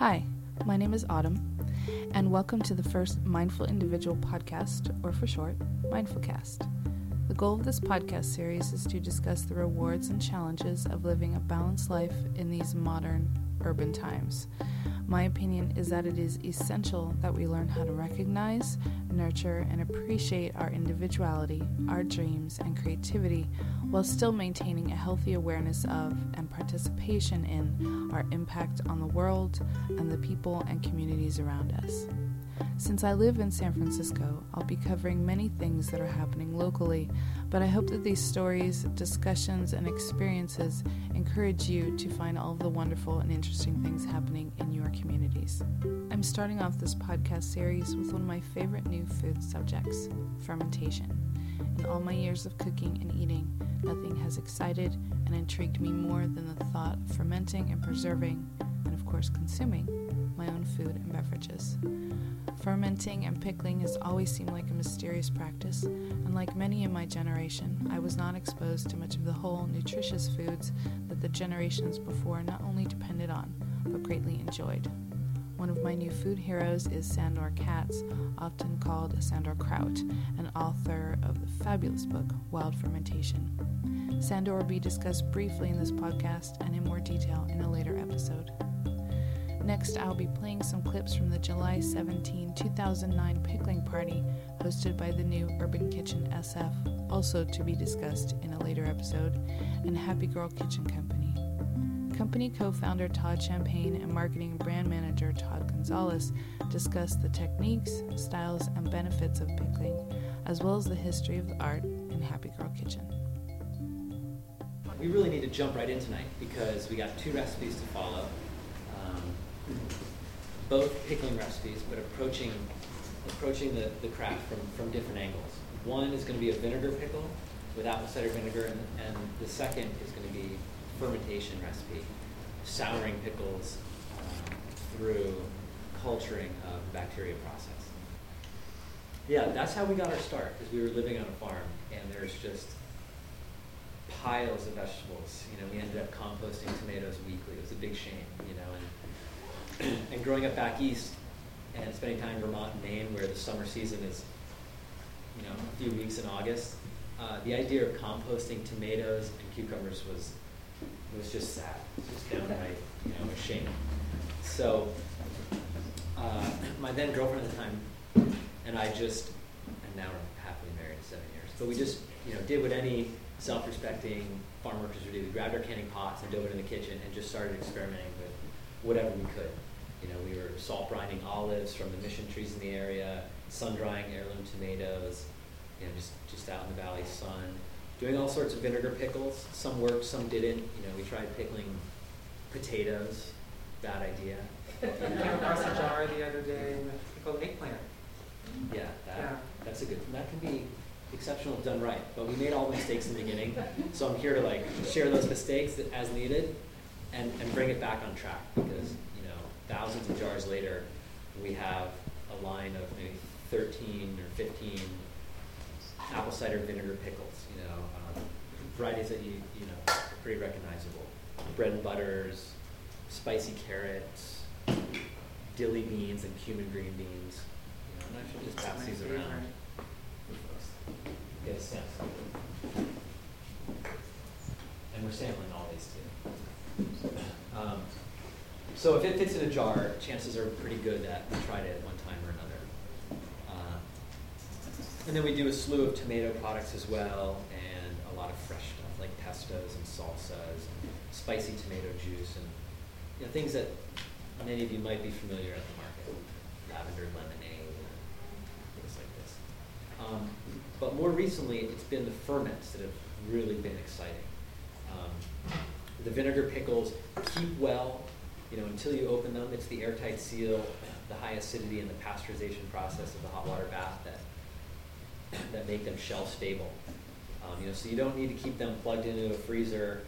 Hi, my name is Autumn, and welcome to the first Mindful Individual podcast, or for short, Mindfulcast. The goal of this podcast series is to discuss the rewards and challenges of living a balanced life in these modern, urban times. My opinion is that it is essential that we learn how to recognize, nurture, and appreciate our individuality, our dreams, and creativity while still maintaining a healthy awareness of and participation in our impact on the world and the people and communities around us. Since I live in San Francisco, I'll be covering many things that are happening locally, but I hope that these stories, discussions, and experiences encourage you to find all of the wonderful and interesting things happening in your communities. I'm starting off this podcast series with one of my favorite new food subjects, fermentation. In all my years of cooking and eating, nothing has excited and intrigued me more than the thought of fermenting and preserving, and of course consuming, my own food and beverages. Fermenting and pickling has always seemed like a mysterious practice, and like many in my generation, I was not exposed to much of the whole nutritious foods that the generations before not only depended on, but greatly enjoyed. One of my new food heroes is Sandor Katz, often called Sandor Kraut, and author of the fabulous book, Wild Fermentation. Sandor will be discussed briefly in this podcast and in more detail in a later episode. Next, I'll be playing some clips from the July 17, 2009 pickling party hosted by the new Urban Kitchen SF, also to be discussed in a later episode, and Happy Girl Kitchen Company. Company co-founder Todd Champagne and marketing brand manager Todd Gonzalez discussed the techniques, styles, and benefits of pickling, as well as the history of the art in Happy Girl Kitchen. We really need to jump right in tonight because we got two recipes to follow. Both pickling recipes, but approaching the craft from different angles. One is going to be a vinegar pickle with apple cider vinegar, and the second is going to be a fermentation recipe, souring pickles through culturing of the bacteria process. Yeah, that's how we got our start, because we were living on a farm, and there's just piles of vegetables. We ended up composting tomatoes weekly. It was a big shame, and growing up back east and spending time in Vermont and Maine, where the summer season is, a few weeks in August, the idea of composting tomatoes and cucumbers was just sad. It was just downright, a shame. So my then girlfriend at the time and I and now we're happily married 7 years, but we just, did what any self-respecting farm workers would do. We grabbed our canning pots and dove it in the kitchen and just started experimenting with whatever we could. We were salt brining olives from the mission trees in the area, sun drying heirloom tomatoes, just out in the valley sun, doing all sorts of vinegar pickles. Some worked, some didn't. We tried pickling potatoes. Bad idea. I came across a jar the other day with pickled eggplant. Yeah, that's a good. That can be exceptional if done right. But we made all the mistakes in the beginning, so I'm here to share those mistakes as needed, and bring it back on track, because thousands of jars later, we have a line of maybe 13 or 15 apple cider vinegar pickles, varieties that are pretty recognizable. Bread and butters, spicy carrots, dilly beans, and cumin green beans. And I should just pass these around for folks to get a sense. And we're sampling all these too. So if it fits in a jar, chances are pretty good that we tried it at one time or another. And then we do a slew of tomato products as well, and a lot of fresh stuff like pestos and salsas, and spicy tomato juice, and things that many of you might be familiar at the market, lavender lemonade, things like this. But more recently, it's been the ferments that have really been exciting. The vinegar pickles keep well. Until you open them. It's the airtight seal, the high acidity, and the pasteurization process of the hot water bath that make them shelf stable. So you don't need to keep them plugged into a freezer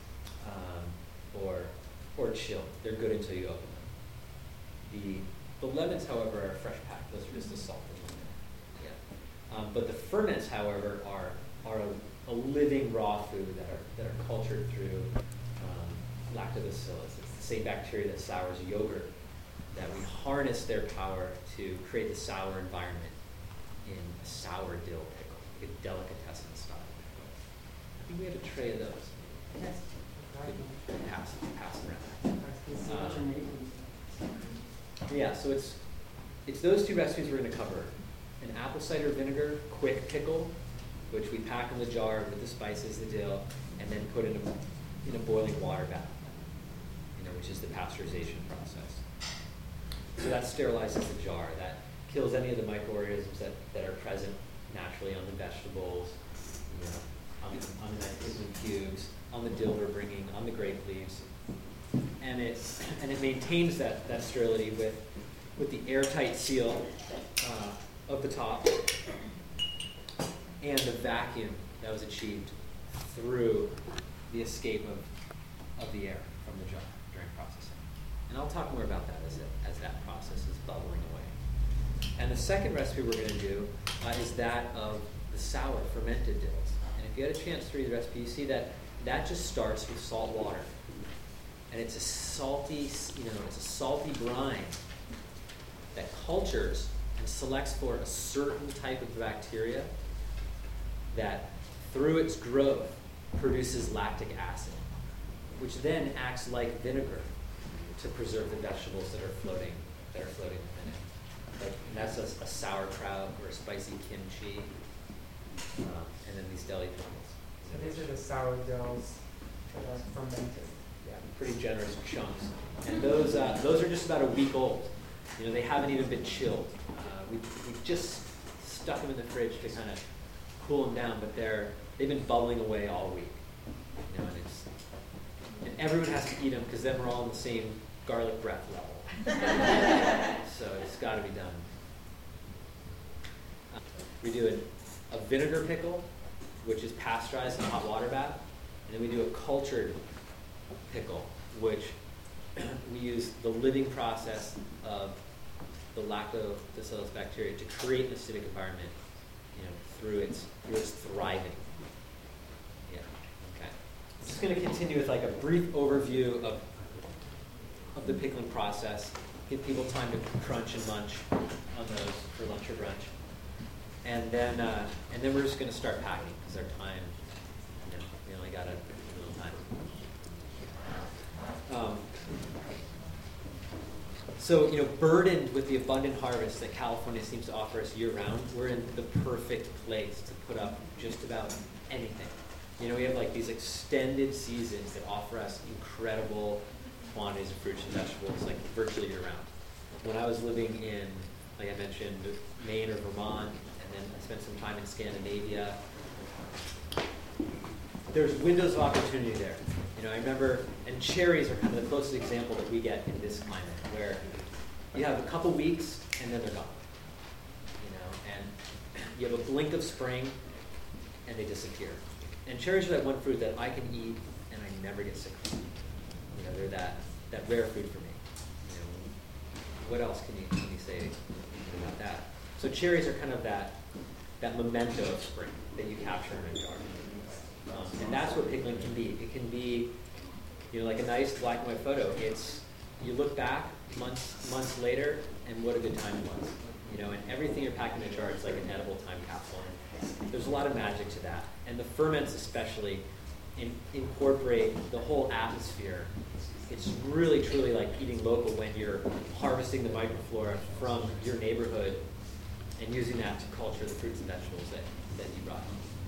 or chilled. They're good until you open them. The lemons, however, are fresh packed. Those are just the salt. But the ferments, however, are a living raw food that are cultured through lactobacillus. It's the same bacteria that sours yogurt that we harness their power to create the sour environment in a sour dill pickle, like a delicatessen style pickle. I think we have a tray of those. Yes. Could pass around. Yeah, so it's those two recipes we're going to cover. An apple cider vinegar quick pickle, which we pack in the jar with the spices, the dill, and then put in a boiling water bath, which is the pasteurization process. So that sterilizes the jar. That kills any of the microorganisms that are present naturally on the vegetables, on the nice pickling cubes, on the dill we're bringing, on the grape leaves. And it maintains that sterility with the airtight seal of the top and the vacuum that was achieved through the escape of the air from the jar during processing. And I'll talk more about that as that process is bubbling away. And the second recipe we're going to do is that of the sour fermented dills. And if you had a chance to read the recipe, you see that just starts with salt water. And it's a salty brine that cultures and selects for a certain type of bacteria that, through its growth, produces lactic acid, which then acts like vinegar to preserve the vegetables that are floating within it. And that's a sauerkraut or a spicy kimchi, and then these deli pickles. So these are the sour dills that are fermented. Yeah, pretty generous chunks. And those are just about a week old. They haven't even been chilled. We just stuck them in the fridge to kind of cool them down, but they've been bubbling away all week. And everyone has to eat them because then we're all on the same garlic breath level. So it's got to be done. We do a vinegar pickle, which is pasteurized in a hot water bath, and then we do a cultured pickle, which we use the living process of the lactobacillus bacteria to create an acidic environment, through its thriving. Yeah. Okay. I'm just going to continue with a brief overview of the pickling process. Give people time to crunch and munch on those for lunch or brunch, and then we're just going to start packing because our time. We only got a little time. So, burdened with the abundant harvest that California seems to offer us year-round, we're in the perfect place to put up just about anything. We have these extended seasons that offer us incredible quantities of fruits and vegetables, virtually year-round. When I was living in, like I mentioned, Maine or Vermont, and then I spent some time in Scandinavia, there's windows of opportunity there. I remember, and cherries are kind of the closest example that we get in this climate, where you have a couple weeks and then they're gone. And you have a blink of spring and they disappear. And cherries are that one fruit that I can eat and I never get sick from. They're that rare food for me. What else can you say about that? So cherries are kind of that memento of spring that you capture in a jar. And that's what pickling can be. It can be, like a nice black and white photo. You look back months later, and what a good time it was. And everything you're packing in a jar, it's like an edible time capsule. There's a lot of magic to that. And the ferments especially incorporate the whole atmosphere. It's really, truly like eating local when you're harvesting the microflora from your neighborhood and using that to culture the fruits and vegetables that you brought.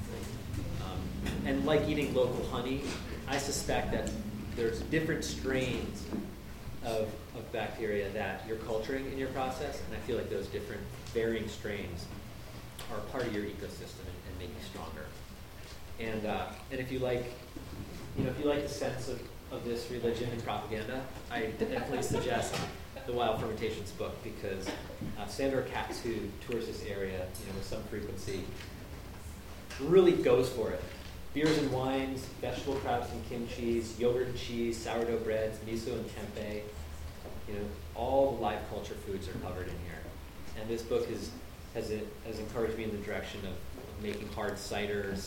And like eating local honey, I suspect that there's different strains of bacteria that you're culturing in your process, and I feel like those different varying strains are part of your ecosystem and make you stronger. And if you like, the sense of this religion and propaganda, I definitely suggest the Wild Fermentations book, because Sandra Katz, who tours this area, with some frequency, really goes for it. Beers and wines, vegetable crabs and kimchis, yogurt and cheese, sourdough breads, miso and tempeh. All the live culture foods are covered in here. And this book has encouraged me in the direction of making hard ciders.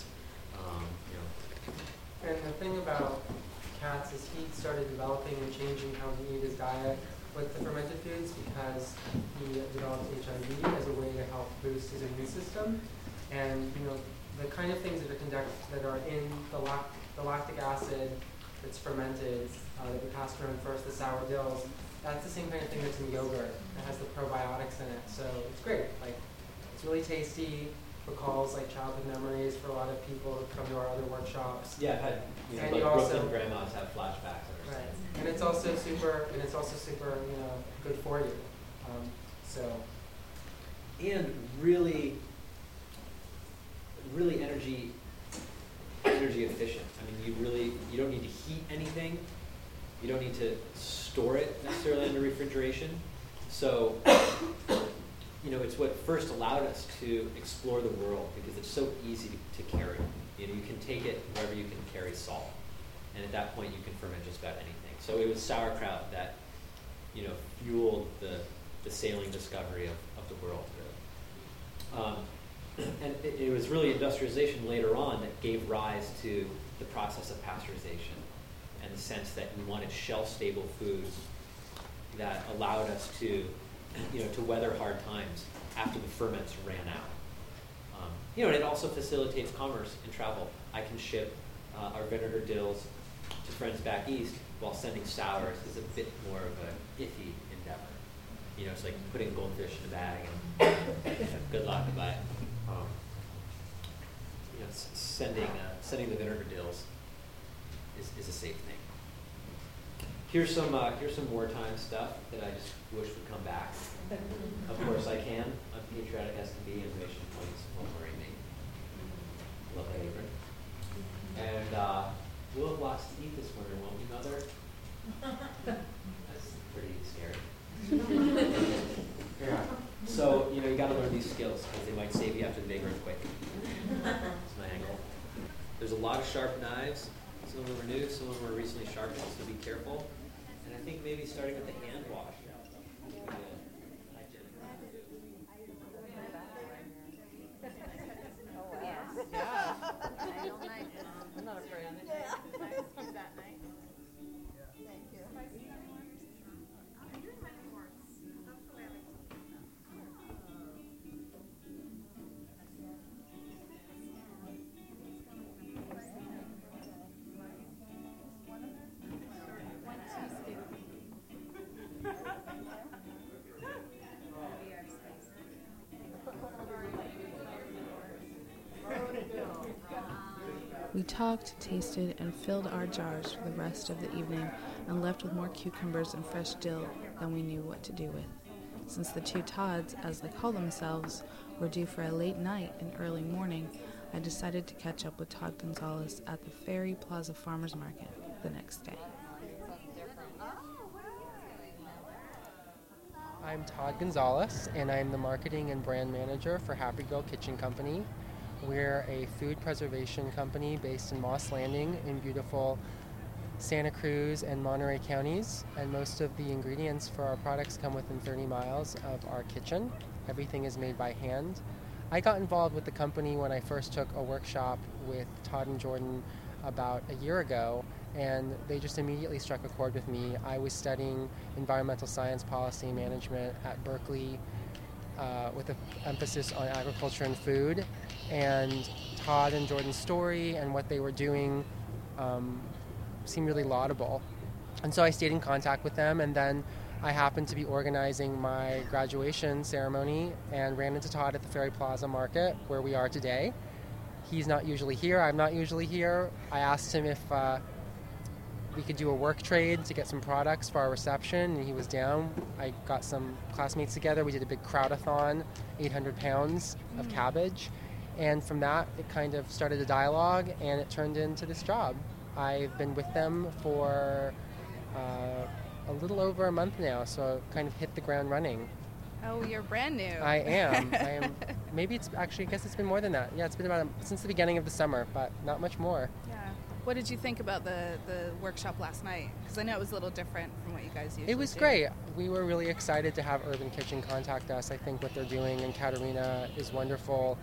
And the thing about Katz is he started developing and changing how he ate his diet with the fermented foods because he developed HIV as a way to help boost his immune system. And the kind of things that are in the lactic acid that's fermented, that we passed around first, the sour dills, that's the same kind of thing that's in yogurt. It has the probiotics in it, so it's great. Like, it's really tasty, recalls like childhood memories for a lot of people who come to our other workshops. Yeah, I've had And like also- Brooklyn grandmas have flashbacks. Right, and it's also super good for you. And really energy efficient. I mean, you don't need to heat anything. You don't need to store it necessarily under refrigeration. So, it's what first allowed us to explore the world because it's so easy to carry. You can take it wherever you can carry salt. And at that point, you can ferment just about anything. So it was sauerkraut that, fueled the sailing discovery of the world. And it was really industrialization later on that gave rise to the process of pasteurization and the sense that we wanted shelf-stable foods that allowed us to weather hard times after the ferments ran out. And it also facilitates commerce and travel. I can ship our vinegar dills to friends back east while sending sours is a bit more of a iffy endeavor. It's like putting goldfish in a bag and good luck, but sending the vinegar dills is a safe thing. Here's some wartime stuff that I just wish would come back. Of course I can. Unpatriotic as can be, information points won't worry me. Love that apron. And we'll have lots to eat this winter, won't we, Mother? That's pretty scary. Yeah. So, you got to learn these skills because they might save you after the big earthquake. That's my angle. There's a lot of sharp knives. Some of them are new, some of them were recently sharpened, so be careful. And I think maybe starting with the hand wash. Yeah. I'm not afraid. We talked, tasted, and filled our jars for the rest of the evening and left with more cucumbers and fresh dill than we knew what to do with. Since the two Todds, as they call themselves, were due for a late night and early morning, I decided to catch up with Todd Gonzalez at the Ferry Plaza Farmers Market the next day. I'm Todd Gonzalez, and I'm the marketing and brand manager for Happy Girl Kitchen Company. We're a food preservation company based in Moss Landing in beautiful Santa Cruz and Monterey counties, and most of the ingredients for our products come within 30 miles of our kitchen. Everything is made by hand. I got involved with the company when I first took a workshop with Todd and Jordan about a year ago, and they just immediately struck a chord with me. I was studying environmental science policy management at Berkeley with an emphasis on agriculture and food, and Todd and Jordan's story and what they were doing seemed really laudable. And so I stayed in contact with them, and then I happened to be organizing my graduation ceremony and ran into Todd at the Ferry Plaza Market, where we are today. He's not usually here. I'm not usually here. I asked him if we could do a work trade to get some products for our reception, and he was down. I got some classmates together. We did a big crowd-a-thon, 800 pounds of cabbage. And from that, it kind of started a dialogue, and it turned into this job. I've been with them for a little over a month now, so I kind of hit the ground running. Oh, you're brand new. I am. Maybe it's actually, I guess it's been more than that. Yeah, it's been since the beginning of the summer, but not much more. Yeah. What did you think about the workshop last night? Because I know it was a little different from what you guys usually do. It was great. We were really excited to have Urban Kitchen contact us. I think what they're doing in Katerina is wonderful.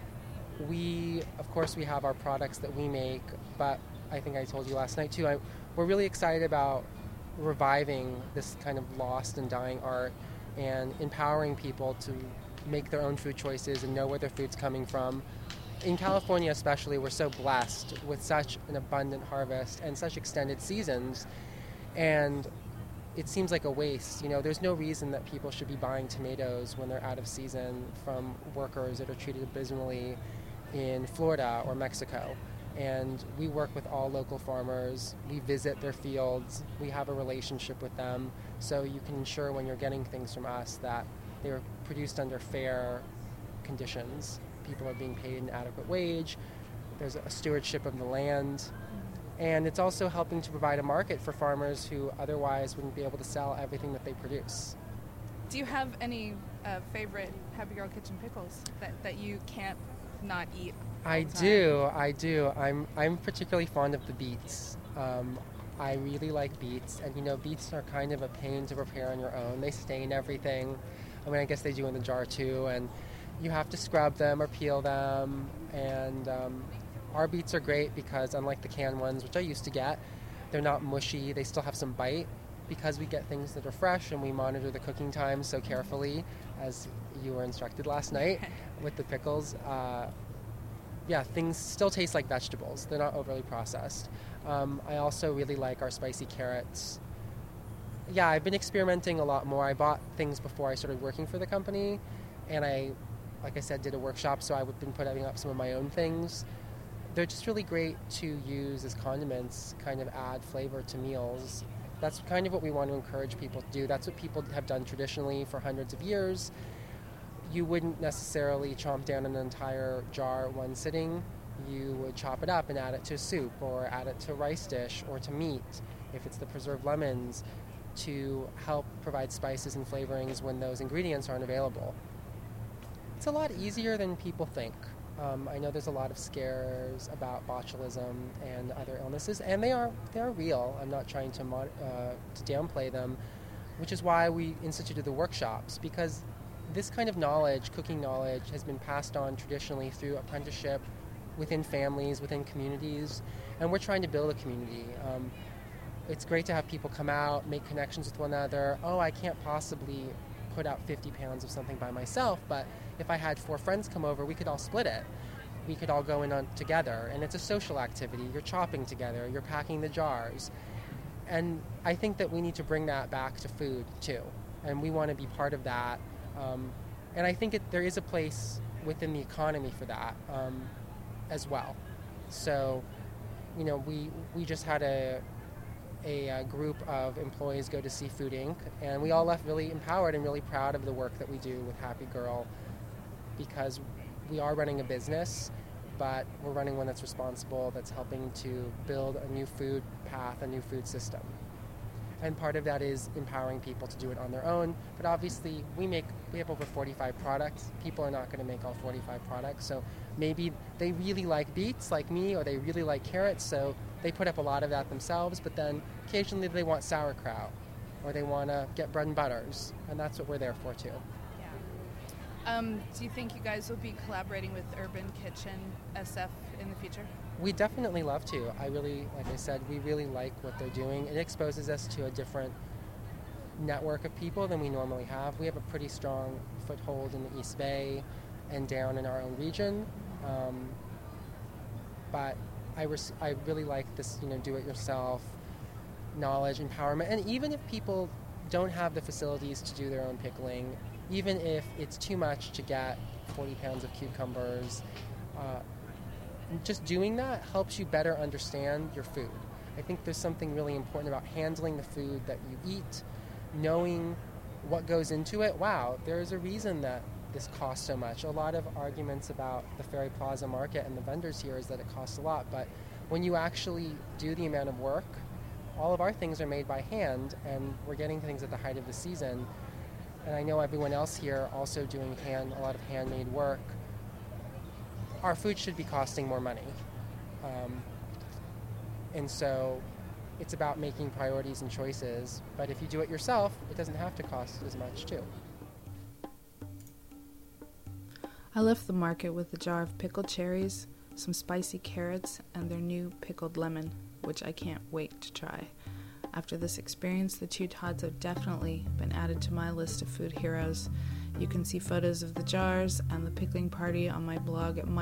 Of course, we have our products that we make, but I think I told you last night too, we're really excited about reviving this kind of lost and dying art and empowering people to make their own food choices and know where their food's coming from. In California especially, we're so blessed with such an abundant harvest and such extended seasons, and it seems like a waste. There's no reason that people should be buying tomatoes when they're out of season from workers that are treated abysmally in Florida or Mexico. And we work with all local farmers. We visit their fields. We have a relationship with them. So you can ensure when you're getting things from us that they're produced under fair conditions. People are being paid an adequate wage. There's a stewardship of the land. And it's also helping to provide a market for farmers who otherwise wouldn't be able to sell everything that they produce. Do you have any favorite Happy Girl Kitchen pickles that you can't not eat? I do. I'm particularly fond of the beets. I really like beets, and beets are kind of a pain to prepare on your own. They stain everything. I guess they do in the jar too, and you have to scrub them or peel them. And our beets are great because unlike the canned ones, which I used to get, they're not mushy. They still have some bite because we get things that are fresh and we monitor the cooking time so carefully, as you were instructed last night with the pickles. Things still taste like vegetables. They're not overly processed. I also really like our spicy carrots. Yeah, I've been experimenting a lot more. I bought things before I started working for the company, and I, like I said, did a workshop, so I've been putting up some of my own things. They're just really great to use as condiments, kind of add flavor to meals. That's kind of what we want to encourage people to do. That's what people have done traditionally for hundreds of years. You wouldn't necessarily chomp down an entire jar at one sitting. You would chop it up and add it to soup or add it to a rice dish or to meat, if it's the preserved lemons, to help provide spices and flavorings when those ingredients aren't available. It's a lot easier than people think. I know there's a lot of scares about botulism and other illnesses, and they are real. I'm not trying to downplay them, which is why we instituted the workshops, because this kind of knowledge, cooking knowledge, has been passed on traditionally through apprenticeship within families, within communities, and we're trying to build a community. It's great to have people come out, make connections with one another. I can't possibly put out 50 pounds of something by myself, but if I had 4 friends come over, we could all split it. We could all go in on together, and it's a social activity. You're chopping together, you're packing the jars. And I think that we need to bring that back to food, too, and we want to be part of that. And I think there is a place within the economy for that as well. So, we just had a group of employees go to Seafood Inc., and we all left really empowered and really proud of the work that we do with Happy Girl, because we are running a business, but we're running one that's responsible, that's helping to build a new food path, a new food system. And part of that is empowering people to do it on their own. But obviously, we have over 45 products. People are not going to make all 45 products. So maybe they really like beets like me, or they really like carrots, so they put up a lot of that themselves. But then occasionally they want sauerkraut, or they want to get bread and butters. And that's what we're there for, too. Yeah. Do you think you guys will be collaborating with Urban Kitchen SF in the future? We definitely love to. Like I said, we really like what they're doing. It exposes us to a different network of people than we normally have. We have a pretty strong foothold in the East Bay and down in our own region. But I really like this, do-it-yourself knowledge, empowerment. And even if people don't have the facilities to do their own pickling, even if it's too much to get 40 pounds of cucumbers, just doing that helps you better understand your food. I think there's something really important about handling the food that you eat, knowing what goes into it. Wow, there's a reason that this costs so much. A lot of arguments about the Ferry Plaza market and the vendors here is that it costs a lot, but when you actually do the amount of work, all of our things are made by hand, and we're getting things at the height of the season. And I know everyone else here also doing a lot of handmade work. Our food should be costing more money. And so it's about making priorities and choices. But if you do it yourself, it doesn't have to cost as much, too. I left the market with a jar of pickled cherries, some spicy carrots, and their new pickled lemon, which I can't wait to try. After this experience, the two Todds have definitely been added to my list of food heroes. You can see photos of the jars and the pickling party on my blog at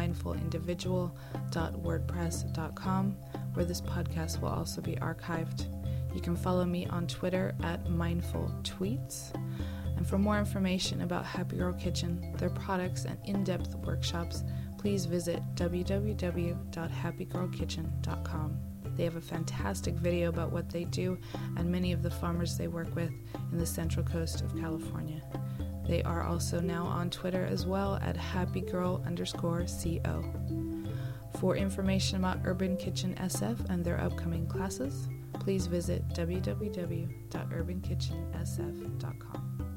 mindfulindividual.wordpress.com, where this podcast will also be archived. You can follow me on Twitter at mindfultweets. And for more information about Happy Girl Kitchen, their products, and in-depth workshops, please visit www.happygirlkitchen.com. They have a fantastic video about what they do and many of the farmers they work with in the Central Coast of California. They are also now on Twitter as well at happygirl_co. For information about Urban Kitchen SF and their upcoming classes, please visit www.urbankitchensf.com.